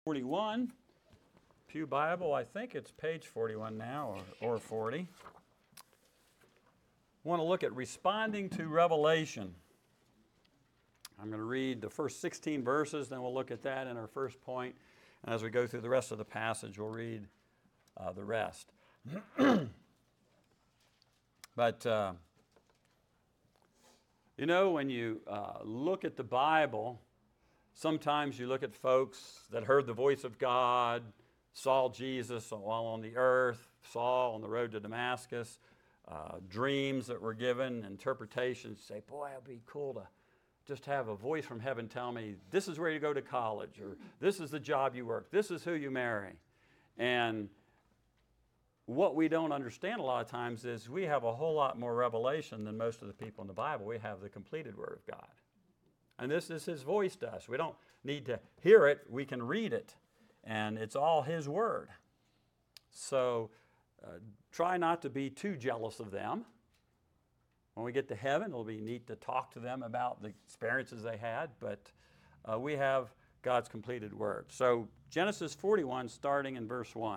41, Pew Bible, I think it's page 41 now or 40. I want to look at responding to revelation. I'm going to read the first 16 verses, then we'll look at that in our first point. And as we go through the rest of the passage, we'll read the rest. But, when you look at the Bible, sometimes you look at folks that heard the voice of God, saw Jesus while on the earth, saw on the road to Damascus, dreams that were given, interpretations. Say, boy, it'd be cool to just have a voice from heaven tell me, this is where you go to college, or this is the job you work, this is who you marry. And what we don't understand a lot of times is we have a whole lot more revelation than most of the people in the Bible. We have the completed Word of God. And this is His voice to us. We don't need to hear it. We can read it. And it's all His Word. So try not to be too jealous of them. When we get to heaven, it'll be neat to talk to them about the experiences they had. But we have God's completed Word. So Genesis 41, starting in verse 1.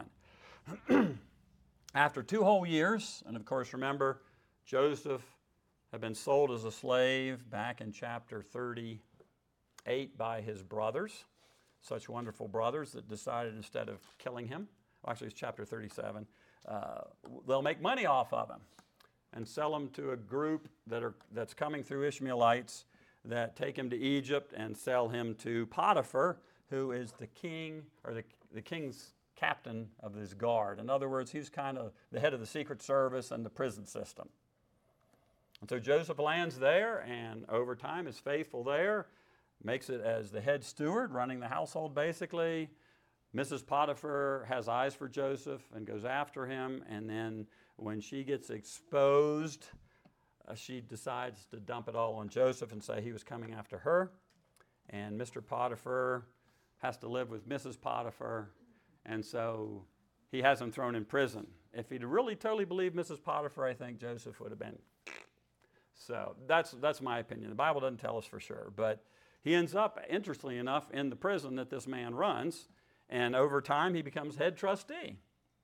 After 2 whole years, and of course remember, Joseph had been sold as a slave back in chapter 38 by his brothers, such wonderful brothers that decided instead of killing him, actually it's chapter 37, they'll make money off of him and sell him to a group that's coming through Ishmaelites that take him to Egypt and sell him to Potiphar, who is the king, or the king's captain of his guard. In other words, he's kind of the head of the Secret Service and the prison system. And so Joseph lands there, and over time is faithful there, makes it as the head steward, running the household basically. Mrs. Potiphar has eyes for Joseph and goes after him, and then when she gets exposed, she decides to dump it all on Joseph and say he was coming after her. And Mr. Potiphar has to live with Mrs. Potiphar, and so he has him thrown in prison. If he'd really totally believed Mrs. Potiphar, I think Joseph would have been. So that's my opinion. The Bible doesn't tell us for sure. But he ends up, interestingly enough, in the prison that this man runs. And over time, he becomes head trustee.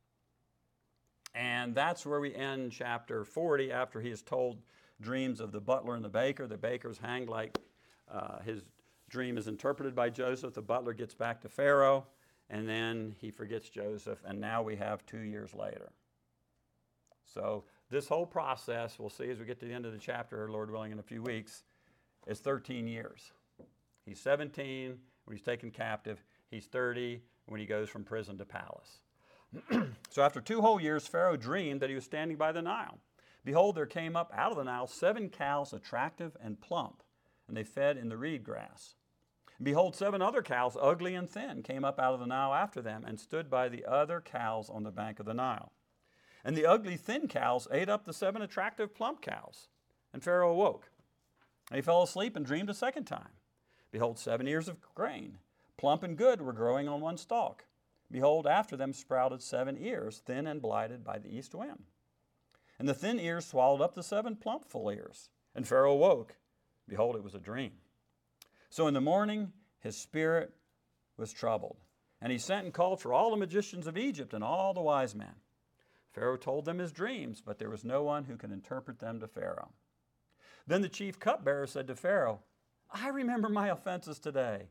And that's where we end chapter 40 after he has told dreams of the butler and the baker. The baker's hanged like his dream is interpreted by Joseph. The butler gets back to Pharaoh. And then he forgets Joseph. And now we have 2 years later. So this whole process, we'll see as we get to the end of the chapter, Lord willing, in a few weeks, is 13 years. He's 17 when he's taken captive. He's 30 when he goes from prison to palace. So after 2 whole years, Pharaoh dreamed that he was standing by the Nile. Behold, there came up out of the Nile 7 cows, attractive and plump, and they fed in the reed grass. And behold, 7 other cows, ugly and thin, came up out of the Nile after them and stood by the other cows on the bank of the Nile. And the ugly, thin cows ate up the 7 attractive, plump cows. And Pharaoh awoke. And he fell asleep and dreamed a second time. Behold, 7 ears of grain, plump and good, were growing on one stalk. Behold, after them sprouted 7 ears, thin and blighted by the east wind. And the thin ears swallowed up the 7 plump full ears. And Pharaoh awoke. Behold, it was a dream. So in the morning his spirit was troubled. And he sent and called for all the magicians of Egypt and all the wise men. Pharaoh told them his dreams, but there was no one who could interpret them to Pharaoh. Then the chief cupbearer said to Pharaoh, I remember my offenses today.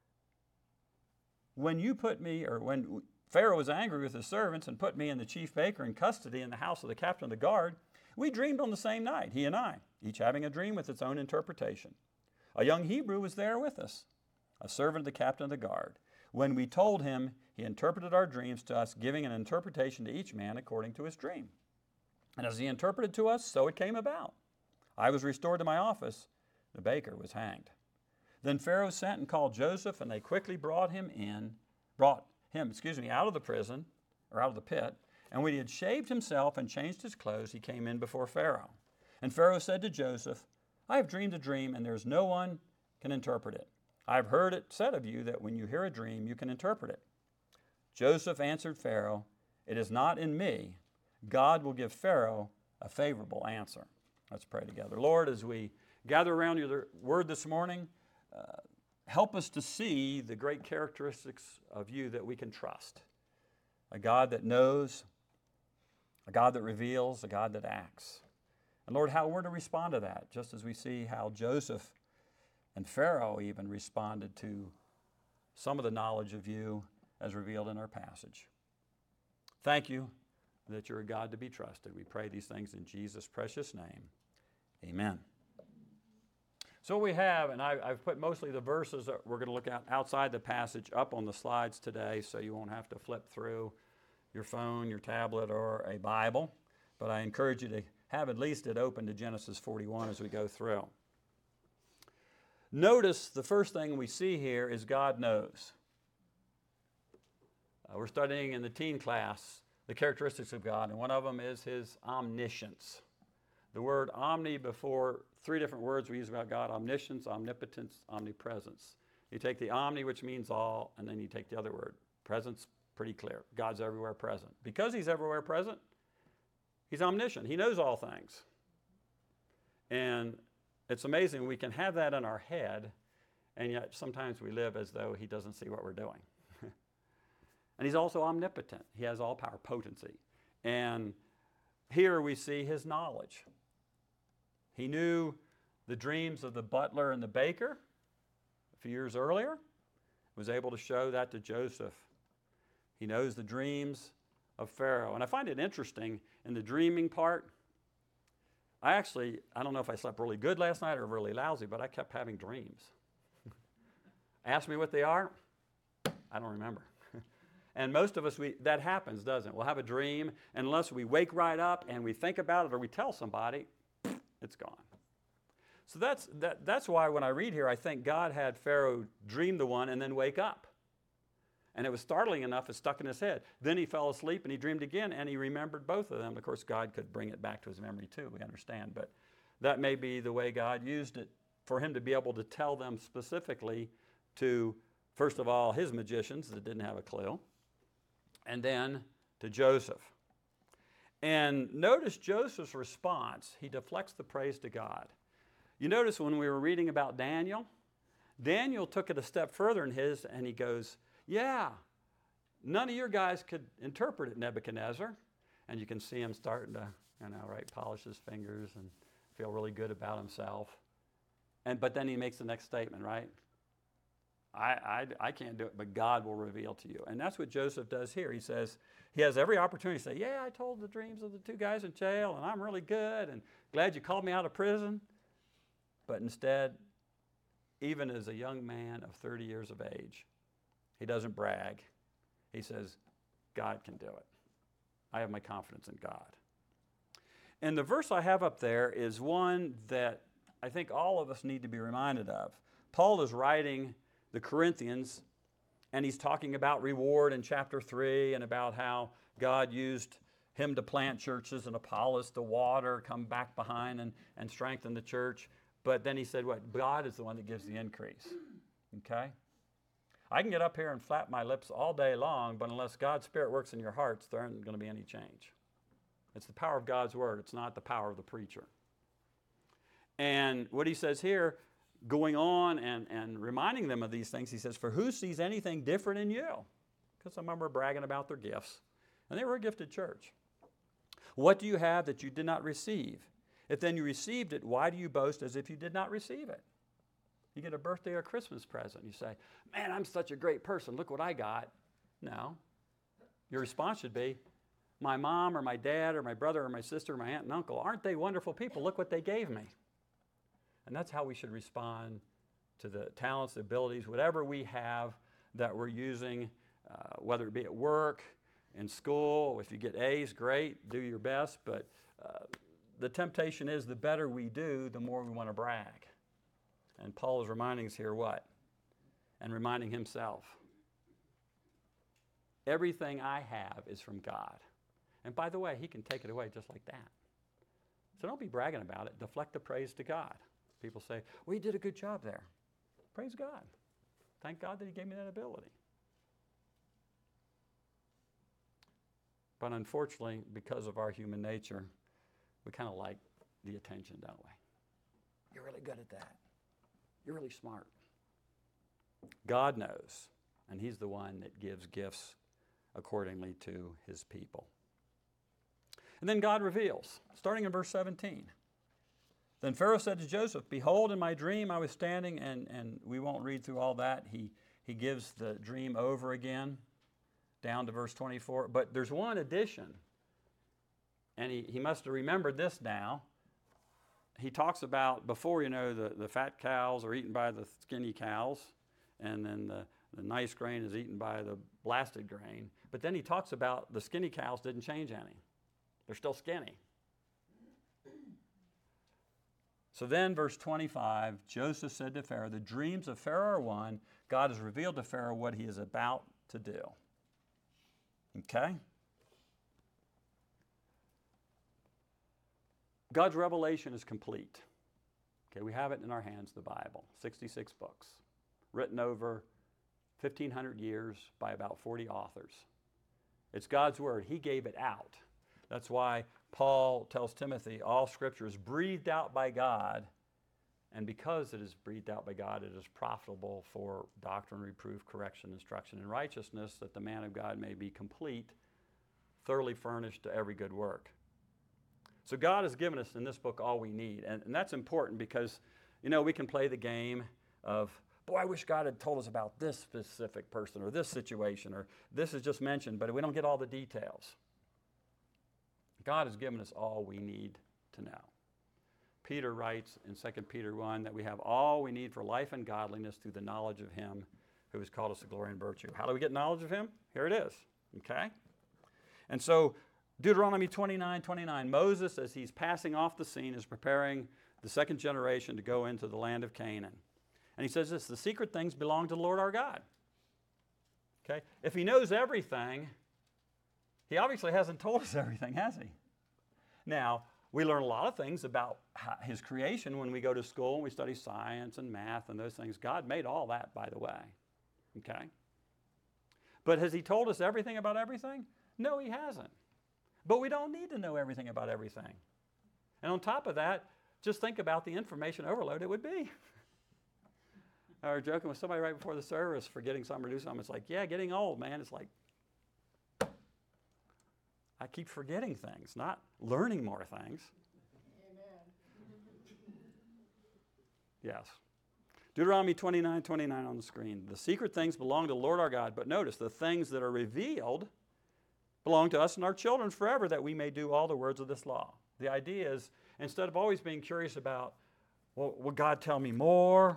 When Pharaoh was angry with his servants and put me and the chief baker in custody in the house of the captain of the guard, we dreamed on the same night, he and I, each having a dream with its own interpretation. A young Hebrew was there with us, a servant of the captain of the guard. When we told him, he interpreted our dreams to us, giving an interpretation to each man according to his dream. And as he interpreted to us, so it came about. I was restored to my office. The baker was hanged. Then Pharaoh sent and called Joseph, and they quickly brought him out of the prison, or out of the pit. And when he had shaved himself and changed his clothes, he came in before Pharaoh. And Pharaoh said to Joseph, I have dreamed a dream, and there is no one can interpret it. I have heard it said of you that when you hear a dream, you can interpret it. Joseph answered Pharaoh, it is not in me. God will give Pharaoh a favorable answer. Let's pray together. Lord, as we gather around your word this morning, help us to see the great characteristics of you that we can trust. A God that knows, a God that reveals, a God that acts. And Lord, how we're to respond to that, just as we see how Joseph and Pharaoh even responded to some of the knowledge of you as revealed in our passage. Thank you that you're a God to be trusted. We pray these things in Jesus' precious name. Amen. So we have, and I've put mostly the verses that we're going to look at outside the passage up on the slides today, so you won't have to flip through your phone, your tablet, or a Bible. But I encourage you to have at least it open to Genesis 41 as we go through. Notice the first thing we see here is God knows. We're studying in the teen class the characteristics of God, and one of them is his omniscience. The word omni before three different words we use about God: omniscience, omnipotence, omnipresence. You take the omni, which means all, and then you take the other word, presence, pretty clear. God's everywhere present. Because he's everywhere present, he's omniscient. He knows all things. And it's amazing we can have that in our head, and yet sometimes we live as though he doesn't see what we're doing. And he's also omnipotent. He has all power, potency. And here we see his knowledge. He knew the dreams of the butler and the baker a few years earlier, was able to show that to Joseph. He knows the dreams of Pharaoh. And I find it interesting in the dreaming part. I don't know if I slept really good last night or really lousy, but I kept having dreams. Ask me what they are, I don't remember. And most of us, that happens, doesn't it? We'll have a dream, and unless we wake right up and we think about it or we tell somebody, it's gone. So that's why when I read here, I think God had Pharaoh dream the one and then wake up. And it was startling enough, it stuck in his head. Then he fell asleep and he dreamed again and he remembered both of them. Of course, God could bring it back to his memory too, we understand. But that may be the way God used it for him to be able to tell them specifically to, first of all, his magicians that didn't have a clue, and then to Joseph. And notice Joseph's response. He deflects the praise to God. You notice when we were reading about Daniel, Daniel took it a step further in his, and he goes, yeah, none of your guys could interpret it, Nebuchadnezzar. And you can see him starting to, polish his fingers and feel really good about himself. But then he makes the next statement, right? I can't do it, but God will reveal to you. And that's what Joseph does here. He says, he has every opportunity to say, yeah, I told the dreams of the two guys in jail, and I'm really good, and glad you called me out of prison. But instead, even as a young man of 30 years of age, he doesn't brag. He says, God can do it. I have my confidence in God. And the verse I have up there is one that I think all of us need to be reminded of. Paul is writing the Corinthians, and he's talking about reward in chapter 3 and about how God used him to plant churches and Apollos to water, come back behind and strengthen the church. But then he said, what? God is the one that gives the increase. Okay? I can get up here and flap my lips all day long, but unless God's Spirit works in your hearts, there isn't going to be any change. It's the power of God's Word. It's not the power of the preacher. And what he says here, going on and reminding them of these things, he says, for who sees anything different in you? Because some of them were bragging about their gifts. And they were a gifted church. What do you have that you did not receive? If then you received it, why do you boast as if you did not receive it? You get a birthday or Christmas present. You say, man, I'm such a great person. Look what I got. No. Your response should be, my mom or my dad or my brother or my sister or my aunt and uncle, aren't they wonderful people? Look what they gave me. And that's how we should respond to the talents, the abilities, whatever we have that we're using, whether it be at work, in school. If you get A's, great, do your best. But the temptation is the better we do, the more we want to brag. And Paul is reminding us here what? And reminding himself. Everything I have is from God. And by the way, he can take it away just like that. So don't be bragging about it. Deflect the praise to God. People say, well, you did a good job there. Praise God. Thank God that he gave me that ability. But unfortunately, because of our human nature, we kind of like the attention, don't we? You're really good at that. You're really smart. God knows, and he's the one that gives gifts accordingly to his people. And then God reveals, starting in verse 17. Then Pharaoh said to Joseph, behold, in my dream I was standing, and we won't read through all that. He gives the dream over again, down to verse 24. But there's one addition, and he must have remembered this now. He talks about before, the fat cows are eaten by the skinny cows, and then the nice grain is eaten by the blasted grain. But then he talks about the skinny cows didn't change any. They're still skinny. So then, verse 25, Joseph said to Pharaoh, the dreams of Pharaoh are one. God has revealed to Pharaoh what he is about to do. Okay? God's revelation is complete. Okay, we have it in our hands, the Bible, 66 books, written over 1,500 years by about 40 authors. It's God's word. He gave it out. That's why Paul tells Timothy, all Scripture is breathed out by God, and because it is breathed out by God, it is profitable for doctrine, reproof, correction, instruction, and righteousness, that the man of God may be complete, thoroughly furnished to every good work. So God has given us in this book all we need, and that's important because, we can play the game of, boy, I wish God had told us about this specific person or this situation, or this is just mentioned, but we don't get all the details. God has given us all we need to know. Peter writes in 2 Peter 1 that we have all we need for life and godliness through the knowledge of him who has called us to glory and virtue. How do we get knowledge of him? Here it is, okay? And so Deuteronomy 29:29, Moses, as he's passing off the scene, is preparing the second generation to go into the land of Canaan. And he says this, the secret things belong to the Lord our God. Okay? If he knows everything, he obviously hasn't told us everything, has he? Now, we learn a lot of things about his creation when we go to school and we study science and math and those things. God made all that, by the way. Okay? But has he told us everything about everything? No, he hasn't. But we don't need to know everything about everything. And on top of that, just think about the information overload it would be. I was joking with somebody right before the service, forgetting something or do something. It's like, yeah, getting old, man. It's like, I keep forgetting things, not learning more things. Amen. Yes. Deuteronomy 29:29 on the screen. The secret things belong to the Lord our God, but notice the things that are revealed belong to us and our children forever, that we may do all the words of this law. The idea is, instead of always being curious about, well, will God tell me more?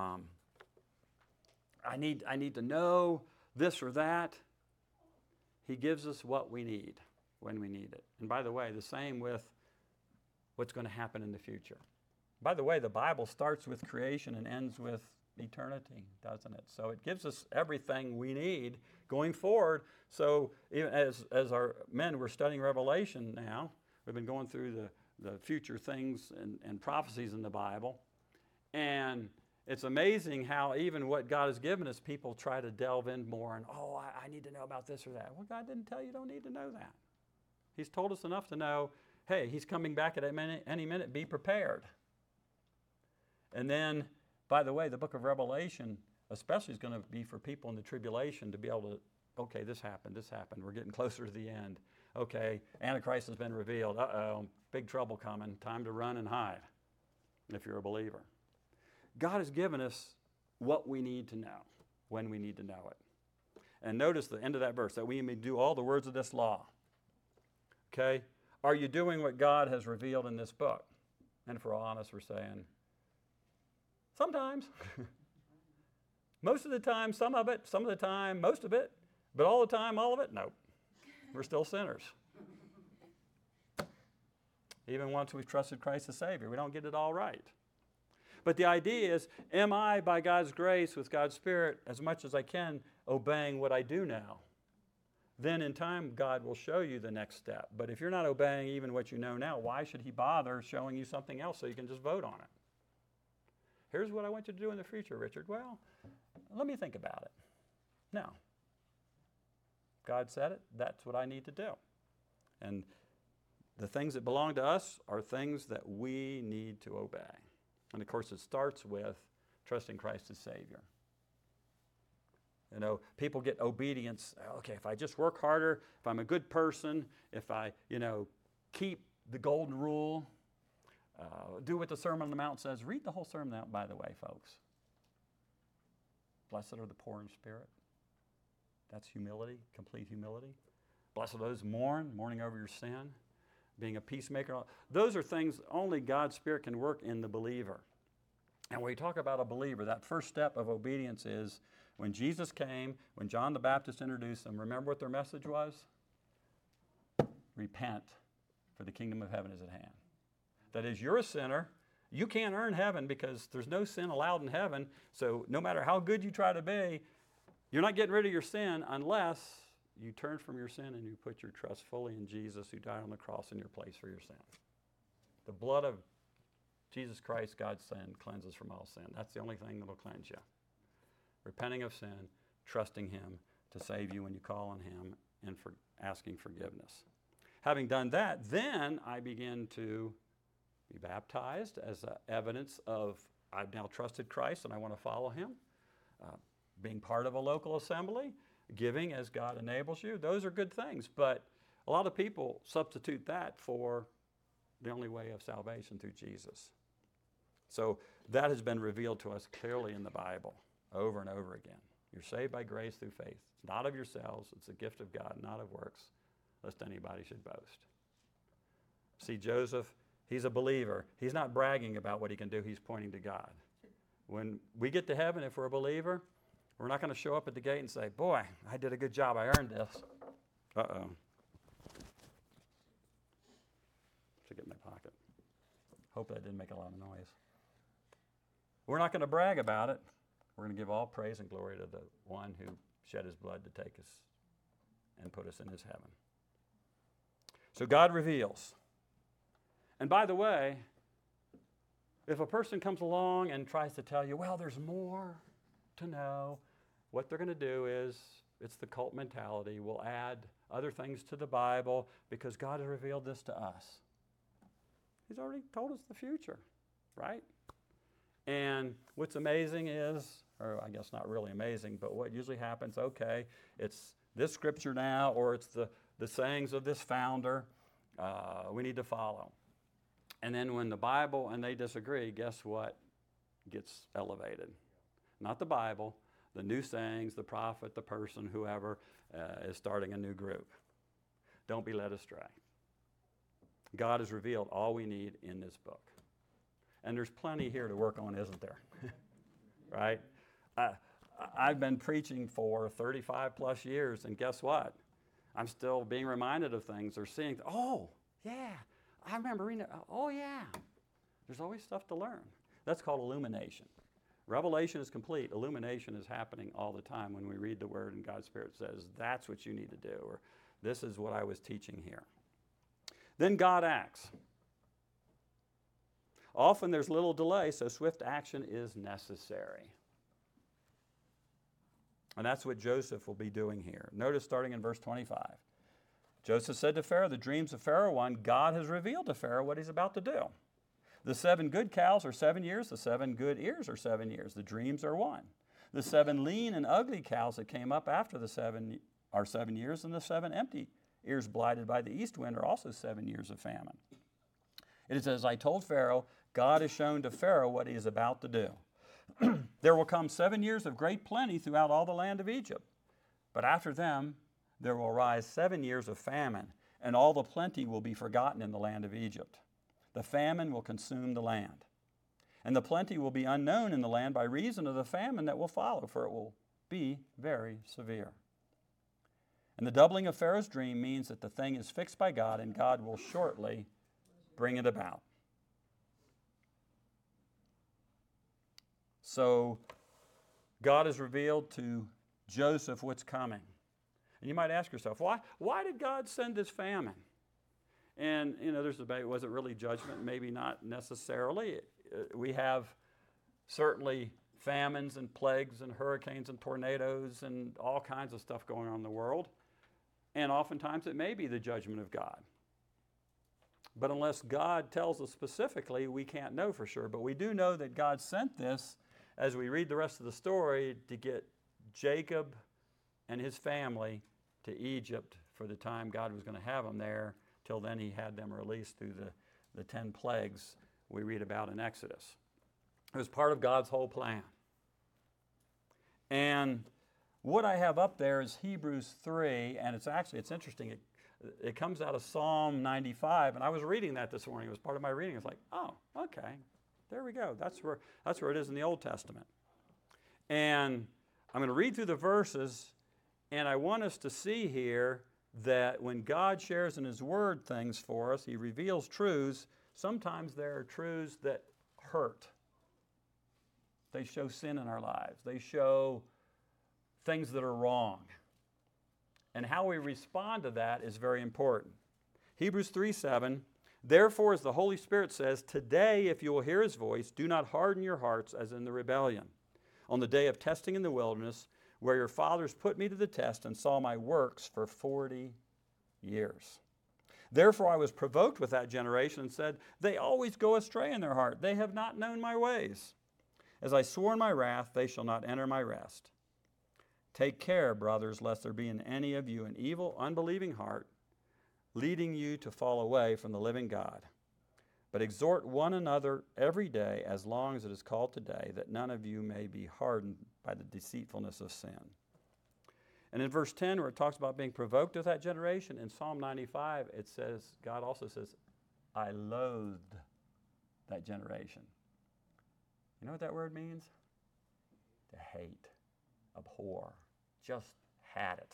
I need to know this or that. He gives us what we need when we need it. And by the way, the same with what's going to happen in the future. By the way, the Bible starts with creation and ends with eternity, doesn't it? So it gives us everything we need going forward. So even as our men, we're studying Revelation now. We've been going through the future things and prophecies in the Bible. And it's amazing how even what God has given us, people try to delve in more and, I need to know about this or that. Well, God didn't tell you don't need to know that. He's told us enough to know, hey, he's coming back at any minute, be prepared. And then, by the way, the book of Revelation especially is going to be for people in the tribulation to be able to, okay, this happened, we're getting closer to the end. Okay, Antichrist has been revealed. Uh-oh, big trouble coming, time to run and hide if you're a believer. God has given us what we need to know when we need to know it. And notice the end of that verse, that we may do all the words of this law. Okay? Are you doing what God has revealed in this book? And if we're honest, we're saying, sometimes. Most of the time, some of it. Some of the time, most of it. But all the time, all of it? Nope. We're still sinners. Even once we've trusted Christ as Savior, we don't get it all right. But the idea is, am I, by God's grace, with God's Spirit, as much as I can, obeying what I do now? Then in time, God will show you the next step. But if you're not obeying even what you know now, why should he bother showing you something else so you can just vote on it? Here's what I want you to do in the future, Richard. Well, let me think about it. No. God said it. That's what I need to do. And the things that belong to us are things that we need to obey. And of course, it starts with trusting Christ as Savior. You know, people get obedience. Okay, if I just work harder, if I'm a good person, if I, keep the golden rule, do what the Sermon on the Mount says. Read the whole Sermon on the Mount, by the way, folks. Blessed are the poor in spirit. That's humility, complete humility. Blessed are those who mourning over your sin, being a peacemaker. Those are things only God's Spirit can work in the believer. And when we talk about a believer, that first step of obedience is when Jesus came, when John the Baptist introduced them, remember what their message was? Repent, for the kingdom of heaven is at hand. That is, you're a sinner. You can't earn heaven because there's no sin allowed in heaven. So no matter how good you try to be, you're not getting rid of your sin unless you turn from your sin and you put your trust fully in Jesus who died on the cross in your place for your sin. The blood of Jesus Christ, God's Son, cleanses from all sin. That's the only thing that will cleanse you. Repenting of sin, trusting Him to save you when you call on Him, and for asking forgiveness. Having done that, then I begin to be baptized as evidence of I've now trusted Christ and I want to follow Him. Being part of a local assembly, giving as God enables you, those are good things. But a lot of people substitute that for the only way of salvation through Jesus. So that has been revealed to us clearly in the Bible over and over again. You're saved by grace through faith. It's not of yourselves. It's a gift of God, not of works, lest anybody should boast. See, Joseph, he's a believer. He's not bragging about what he can do. He's pointing to God. When we get to heaven, if we're a believer, we're not going to show up at the gate and say, boy, I did a good job. I earned this. Uh-oh. Should get in my pocket. Hope that didn't make a lot of noise. We're not going to brag about it. We're going to give all praise and glory to the one who shed his blood to take us and put us in his heaven. So God reveals. And by the way, if a person comes along and tries to tell you, well, there's more to know, what they're going to do is, it's the cult mentality. We'll add other things to the Bible because God has revealed this to us. He's already told us the future, right? And what's amazing is, or I guess not really amazing, but what usually happens, okay, it's this scripture now, or it's the sayings of this founder we need to follow. And then when the Bible and they disagree, guess what gets elevated? Not the Bible, the new sayings, the prophet, the person, whoever is starting a new group. Don't be led astray. God has revealed all we need in this book. And there's plenty here to work on, isn't there? Right? I've been preaching for 35 plus years, and guess what? I'm still being reminded of things or seeing, oh, yeah, I remember reading it. Oh, yeah. There's always stuff to learn. That's called illumination. Revelation is complete. Illumination is happening all the time when we read the Word and God's Spirit says, that's what you need to do, or this is what I was teaching here. Then God acts. Often there's little delay, so swift action is necessary. And that's what Joseph will be doing here. Notice starting in verse 25. Joseph said to Pharaoh, the dreams of Pharaoh one, God has revealed to Pharaoh what he's about to do. The 7 good cows are 7 years, the 7 good ears are 7 years. The dreams are 1. The 7 lean and ugly cows that came up after the 7 are 7 years, and the 7 empty ears blighted by the east wind are also 7 years of famine. It is as I told Pharaoh, God has shown to Pharaoh what he is about to do. There will come 7 years of great plenty throughout all the land of Egypt. But after them, there will arise 7 years of famine, and all the plenty will be forgotten in the land of Egypt. The famine will consume the land. And the plenty will be unknown in the land by reason of the famine that will follow, for it will be very severe. And the doubling of Pharaoh's dream means that the thing is fixed by God, and God will shortly bring it about. So God has revealed to Joseph what's coming. And you might ask yourself, why did God send this famine? And, there's a debate, was it really judgment? Maybe not necessarily. We have certainly famines and plagues and hurricanes and tornadoes and all kinds of stuff going on in the world. And oftentimes it may be the judgment of God. But unless God tells us specifically, we can't know for sure. But we do know that God sent this, as we read the rest of the story, to get Jacob and his family to Egypt for the time God was going to have them there. Till then, he had them released through the 10 plagues we read about in Exodus. It was part of God's whole plan. And what I have up there is Hebrews 3, and it's interesting. It comes out of Psalm 95, and I was reading that this morning. It was part of my reading. It's like, oh, okay, there we go. That's where it is in the Old Testament. And I'm going to read through the verses, and I want us to see here that when God shares in His Word things for us, He reveals truths. Sometimes there are truths that hurt. They show sin in our lives. They show things that are wrong. And how we respond to that is very important. Hebrews 3:7, therefore, as the Holy Spirit says, today, if you will hear His voice, do not harden your hearts as in the rebellion, on the day of testing in the wilderness, where your fathers put me to the test and saw my works for 40 years. Therefore I was provoked with that generation and said, they always go astray in their heart. They have not known my ways. As I swore in my wrath, they shall not enter my rest. Take care, brothers, lest there be in any of you an evil, unbelieving heart, leading you to fall away from the living God. But exhort one another every day, as long as it is called today, that none of you may be hardened by the deceitfulness of sin. And in verse 10, where it talks about being provoked with that generation, in Psalm 95, it says, God also says, I loathed that generation. You know what that word means? To hate, abhor, just had it.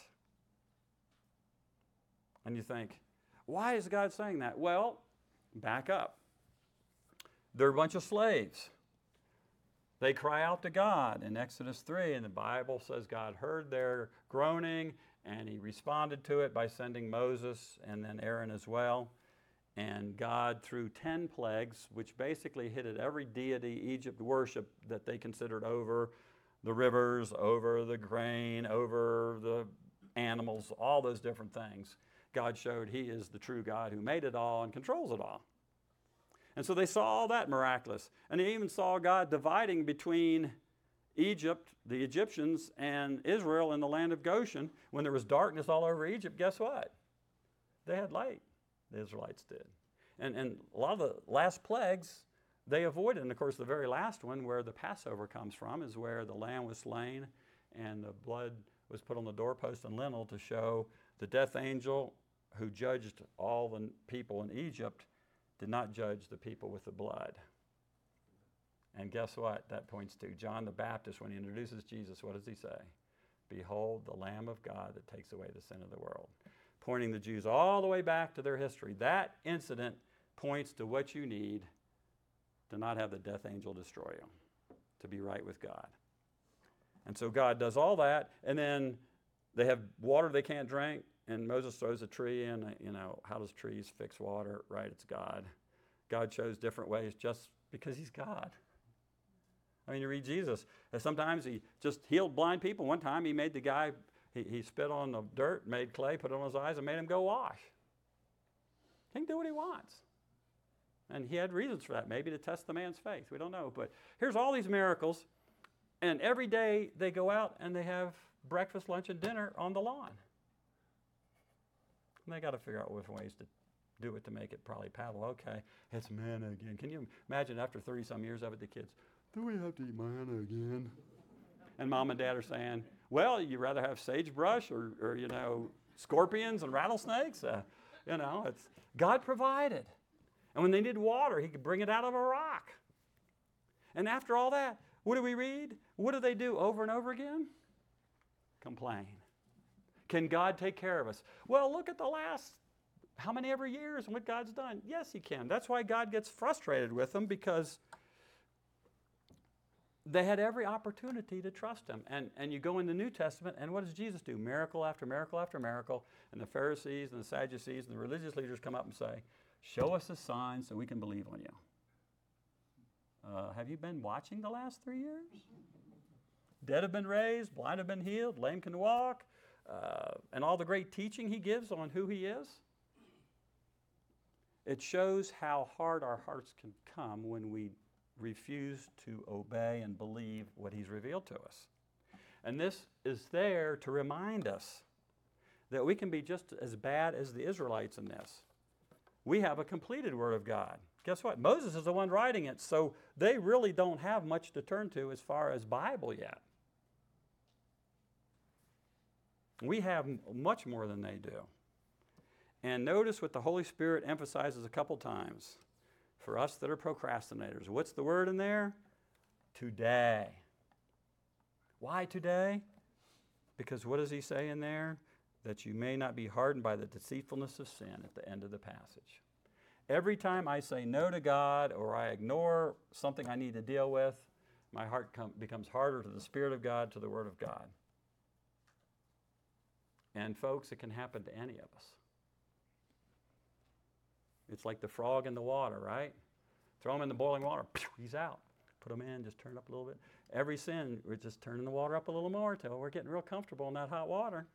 And you think, why is God saying that? Well, back up. They're a bunch of slaves. They cry out to God in Exodus 3, and the Bible says God heard their groaning, and He responded to it by sending Moses and then Aaron as well. And God, through 10 plagues, which basically hit at every deity Egypt worshiped that they considered over the rivers, over the grain, over the animals, all those different things, God showed He is the true God who made it all and controls it all. And so they saw all that miraculous. And they even saw God dividing between Egypt, the Egyptians, and Israel in the land of Goshen. When there was darkness all over Egypt, guess what? They had light. The Israelites did. And a lot of the last plagues, they avoided. And of course, the very last one, where the Passover comes from, is where the lamb was slain and the blood was put on the doorpost and lintel to show the death angel who judged all the people in Egypt did not judge the people with the blood. And guess what that points to? John the Baptist, when he introduces Jesus, what does he say? Behold, the Lamb of God that takes away the sin of the world. Pointing the Jews all the way back to their history. That incident points to what you need to not have the death angel destroy you, to be right with God. And so God does all that, and then they have water they can't drink, and Moses throws a tree in. How does trees fix water? Right, it's God. God chose different ways just because He's God. I mean, you read Jesus. And sometimes He just healed blind people. One time He made the guy, he spit on the dirt, made clay, put it on his eyes, and made him go wash. He can do what He wants. And He had reasons for that, maybe to test the man's faith. We don't know. But here's all these miracles. And every day they go out and they have breakfast, lunch, and dinner on the lawn. And they got to figure out different ways to do it to make it probably palatable. Okay, it's manna again. Can you imagine after 30-some years of it, the kids, do we have to eat manna again? And mom and dad are saying, well, you'd rather have sagebrush or scorpions and rattlesnakes? It's God provided. And when they needed water, He could bring it out of a rock. And after all that, what do we read? What do they do over and over again? Complain. Can God take care of us? Well, look at the last how many ever years and what God's done. Yes, He can. That's why God gets frustrated with them, because they had every opportunity to trust Him. And you go in the New Testament, and what does Jesus do? Miracle after miracle after miracle. And the Pharisees and the Sadducees and the religious leaders come up and say, show us a sign so we can believe on you. Have you been watching the last 3 years? Dead have been raised, blind have been healed, lame can walk, and all the great teaching He gives on who He is. It shows how hard our hearts can come when we refuse to obey and believe what He's revealed to us. And this is there to remind us that we can be just as bad as the Israelites in this. We have a completed Word of God. Guess what? Moses is the one writing it, so they really don't have much to turn to as far as Bible yet. We have much more than they do. And notice what the Holy Spirit emphasizes a couple times for us that are procrastinators. What's the word in there? Today. Why today? Because what does he say in there? That you may not be hardened by the deceitfulness of sin at the end of the passage. Every time I say no to God or I ignore something I need to deal with, my heart becomes harder to the Spirit of God, to the Word of God. And folks, it can happen to any of us. It's like the frog in the water, right? Throw him in the boiling water, he's out. Put him in, just turn it up a little bit. Every sin, we're just turning the water up a little more till we're getting real comfortable in that hot water.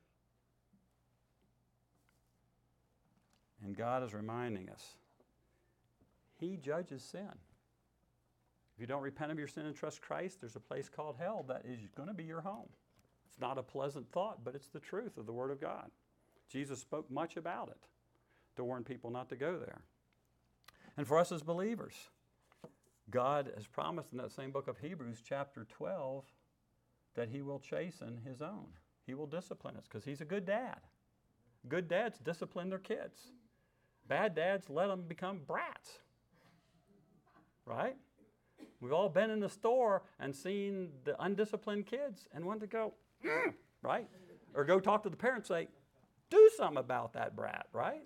And God is reminding us, He judges sin. If you don't repent of your sin and trust Christ, there's a place called hell that is going to be your home. It's not a pleasant thought, but it's the truth of the Word of God. Jesus spoke much about it to warn people not to go there. And for us as believers, God has promised in that same book of Hebrews, chapter 12, that He will chasten His own. He will discipline us because He's a good dad. Good dads discipline their kids. Bad dads let them become brats. Right? We've all been in the store and seen the undisciplined kids and wanted to go, right? Or go talk to the parents and say, do something about that brat, right?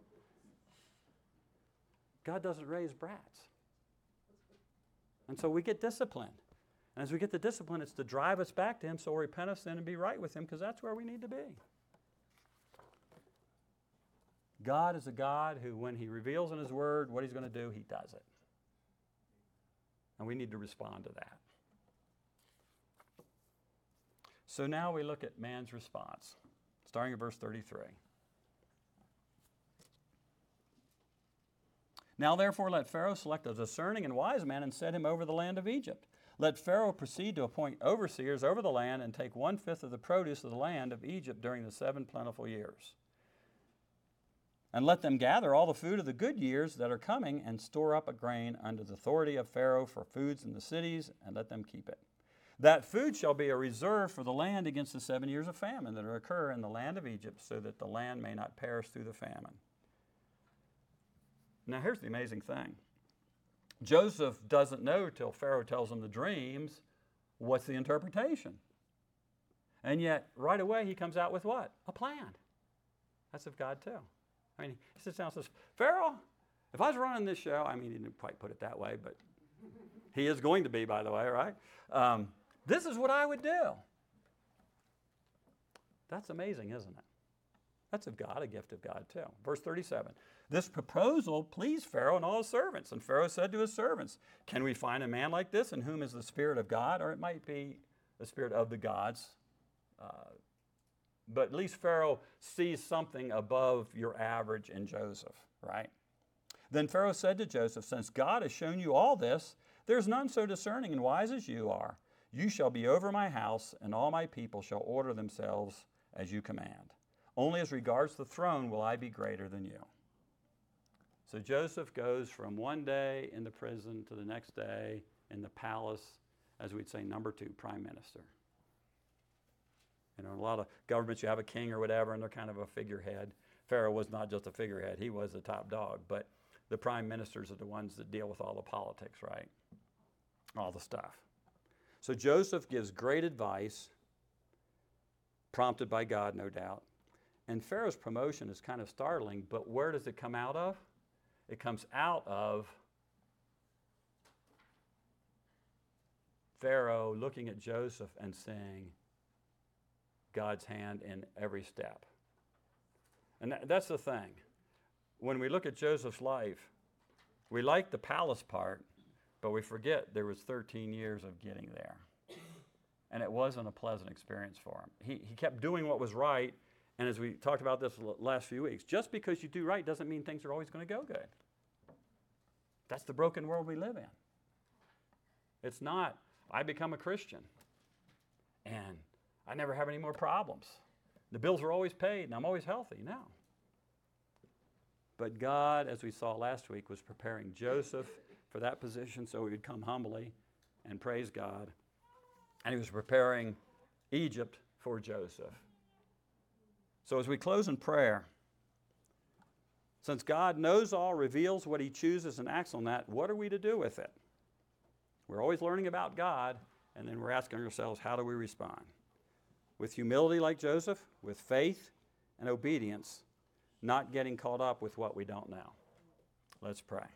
God doesn't raise brats. And so we get disciplined. And as we get the discipline, it's to drive us back to Him so we repent of sin and be right with Him, because that's where we need to be. God is a God who, when He reveals in His Word what He's going to do, He does it. And we need to respond to that. So now we look at man's response, starting at verse 33. Now therefore let Pharaoh select a discerning and wise man and set him over the land of Egypt. Let Pharaoh proceed to appoint overseers over the land and take 1/5 of the produce of the land of Egypt during the 7 plentiful years. And let them gather all the food of the good years that are coming and store up a grain under the authority of Pharaoh for foods in the cities, and let them keep it. That food shall be a reserve for the land against the 7 years of famine that occur in the land of Egypt, so that the land may not perish through the famine. Now here's the amazing thing. Joseph doesn't know till Pharaoh tells him the dreams, what's the interpretation. And yet, right away, he comes out with what? A plan. That's of God too. I mean, he sits down and says, Pharaoh, if I was running this show, I mean, he didn't quite put it that way, but he is going to be, by the way, right? This is what I would do. That's amazing, isn't it? That's of God, a gift of God too. Verse 37. This proposal pleased Pharaoh and all his servants. And Pharaoh said to his servants, can we find a man like this in whom is the Spirit of God? Or it might be the Spirit of the gods. But at least Pharaoh sees something above your average in Joseph, right? Then Pharaoh said to Joseph, since God has shown you all this, there's none so discerning and wise as you are. You shall be over my house, and all my people shall order themselves as you command. Only as regards the throne will I be greater than you. So Joseph goes from one day in the prison to the next day in the palace, as we'd say, number 2, prime minister. You know, in a lot of governments you have a king or whatever, and they're kind of a figurehead. Pharaoh was not just a figurehead, he was the top dog. But the prime ministers are the ones that deal with all the politics, right? All the stuff. So Joseph gives great advice, prompted by God, no doubt. And Pharaoh's promotion is kind of startling, but where does it come out of? It comes out of Pharaoh looking at Joseph and saying, God's hand in every step. And that's the thing. When we look at Joseph's life, we like the palace part, but we forget there was 13 years of getting there. And it wasn't a pleasant experience for him. He kept doing what was right, and as we talked about this last few weeks, just because you do right doesn't mean things are always going to go good. That's the broken world we live in. It's not, I become a Christian, and I never have any more problems. The bills are always paid and I'm always healthy. No. But God, as we saw last week, was preparing Joseph for that position so he would come humbly and praise God. And he was preparing Egypt for Joseph. So as we close in prayer, since God knows all, reveals what he chooses and acts on that, what are we to do with it? We're always learning about God, and then we're asking ourselves, how do we respond? With humility like Joseph, with faith and obedience, not getting caught up with what we don't know. Let's pray.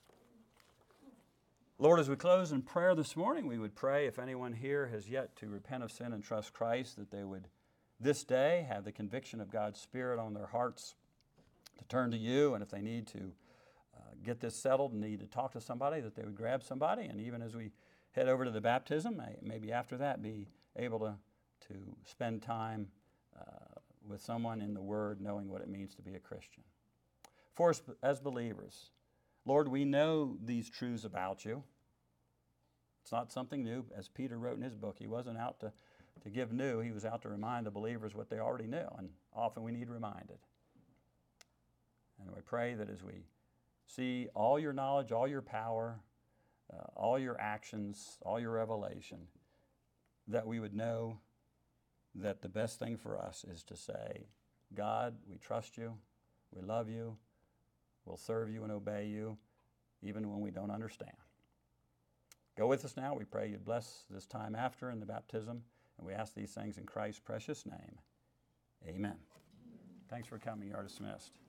Lord, as we close in prayer this morning, we would pray if anyone here has yet to repent of sin and trust Christ, that they would this day have the conviction of God's Spirit on their hearts to turn to you, and if they need to get this settled and need to talk to somebody, that they would grab somebody, and even as we head over to the baptism, maybe after that be able to spend time with someone in the Word, knowing what it means to be a Christian. For us as believers, Lord, we know these truths about you. It's not something new. As Peter wrote in his book, he wasn't out to give new. He was out to remind the believers what they already knew, and often we need reminded. And we pray that as we see all your knowledge, all your power, all your actions, all your revelation, that we would know that the best thing for us is to say, God, we trust you, we love you, we'll serve you and obey you, even when we don't understand. Go with us now. We pray you'd bless this time after in the baptism, and we ask these things in Christ's precious name. Amen. Thanks for coming. You are dismissed.